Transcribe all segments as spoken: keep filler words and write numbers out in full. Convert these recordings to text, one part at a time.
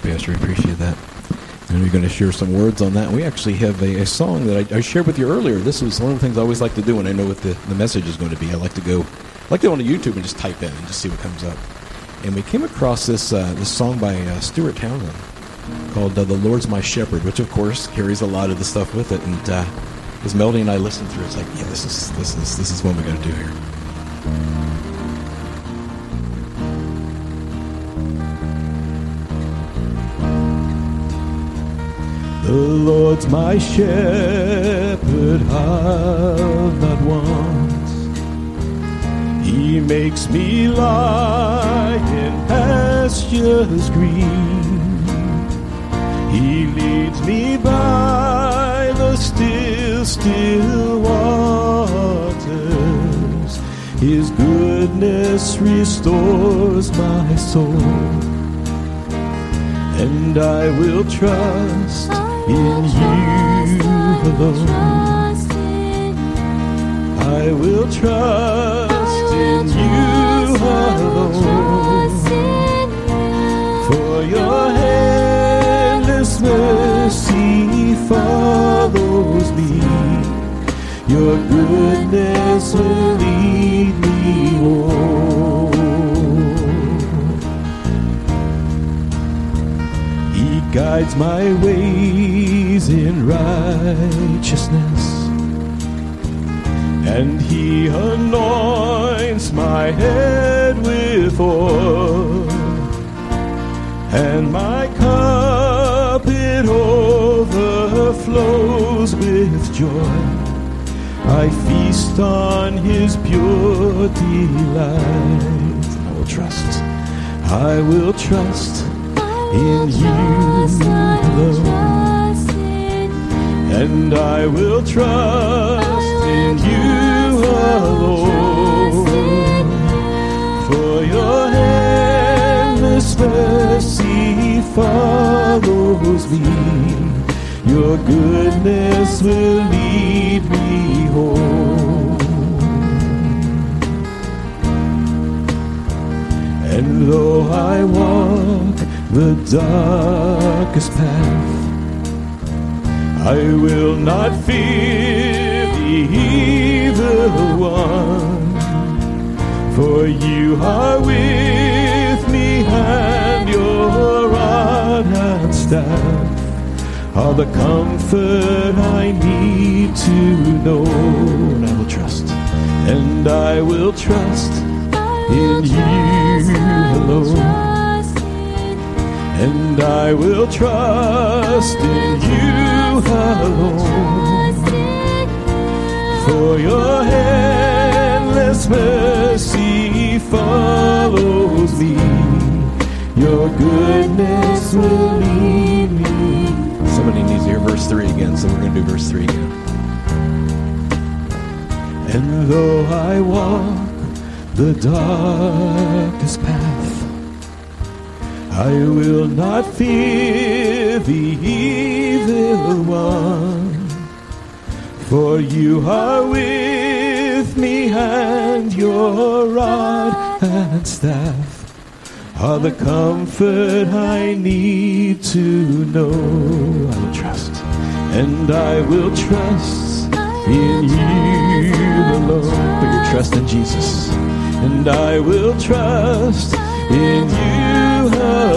Pastor. I appreciate that. And we're going to share some words on that. We actually have a, a song that I, I shared with you earlier. This was one of the things I always like to do when I know what the, the message is going to be. I like to go, I like to go on to YouTube and just type in and just see what comes up. And we came across this uh, this song by uh, Stuart Townsend called uh, "The Lord's My Shepherd," which of course carries a lot of the stuff with it. And uh, as Melody and I listened through, it's like, yeah, this is this is this is what we got to do here. The Lord's my shepherd, I'll not want. He makes me lie in pastures green. He leads me by the still, still waters. His goodness restores my soul. And I will trust in you alone. I will trust in you alone. For your endless mercy follows me. Your goodness will lead me home. He guides my ways in righteousness, and he anoints my head with oil, and my cup it overflows with joy. I feast on his pure delight. I will trust, I will trust in you alone, and I will trust in you alone. For your endless mercy follows me. Your goodness will lead me home. And though I walk the darkest path, I will not fear the evil one. For you are with me, and your rod and staff are the comfort I need to know. And I will trust, and I will trust in you alone. And I will trust in you alone. For your endless mercy follows me. Your goodness will lead me. Somebody needs to hear verse three again, so we're going to do verse three again. And though I walk the darkest path, I will not fear the evil one. For you are with me, and your rod and staff are the comfort I need to know. I will trust, and I will trust in you alone. Put your trust in Jesus. And I will trust in you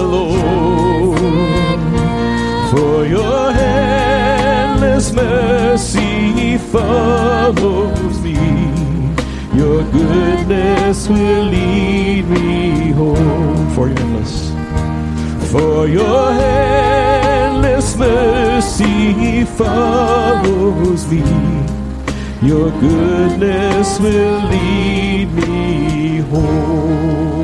alone. For your endless mercy follows me. Your goodness will lead me home. For your endless, for your endless mercy follows me. Your goodness will lead me home.